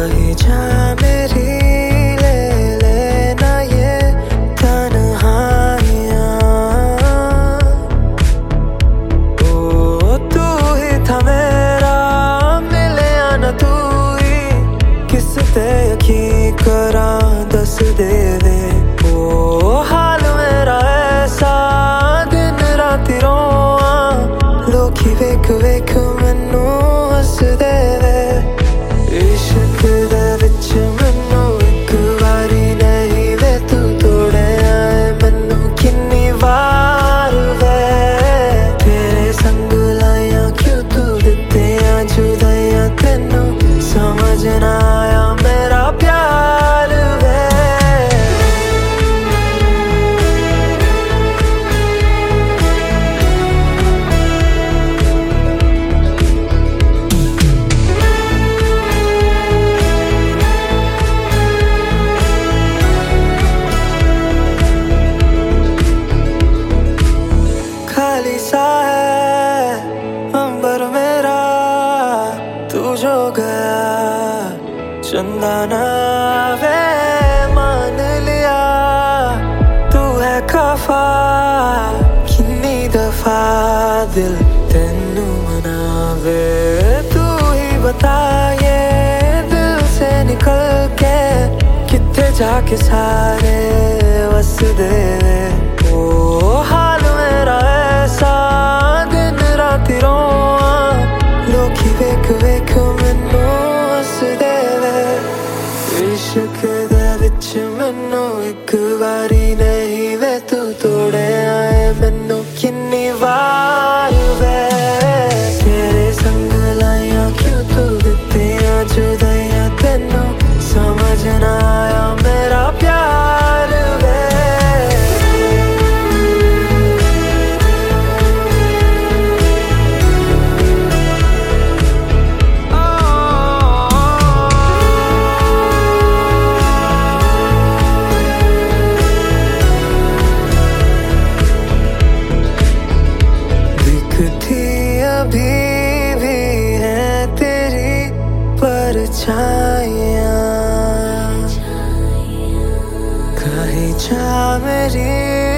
कहीं जा मेरी ले लेना ये तन्हाइयाँ। ओ तू ही था मेरा, मिले आना तू ही, किस पे यकीन करा दस दे दे। ओ हाल मेरा ऐसा दिन राती रोआ, लोकी वेख वेख मैनू हस दे वे। इश्क दे विच मैनू एक वारी नहीं वे तू तोड़े आए मैनू किन्नी वार वे। तेरे संग लाया क्यों तू दिते आ जुदाइयां, तेनू समझ ना आया मेरा प्यार वे। खाली सा है अंबर मेरा, तू जो गया चंदा ना वे। मान लिया तू है खफा, कितनी दफा दिल तेनू मनावे। तू ही बता ये दिल से निकल के कितने जाके सारे वस दे। ओ हाल मेरा ऐसा दिन राती रोआ, लोकी वेख वेख मैनू हस दे वे। इश्क दे विच मैनू एक वारी नहीं वे तू तोड़े आए मैनू किन्नी वार वे। तेरे संग लाइया क्यों तू दिते आ जुदाइयां, तेनू समझ ना आया मेरा प्यार वे। दिखती अभी भी है तेरी परछाइयाँ, कहीं जा मेरी